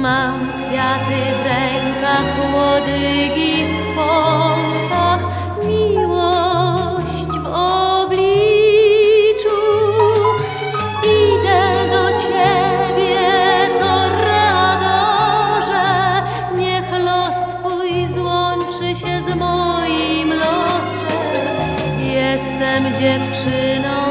Mam kwiaty w rękach, łodygi w pompach, miłość w obliczu. Idę do Ciebie, Toreadorze, niech los Twój złączy się z moim losem. Jestem dziewczyną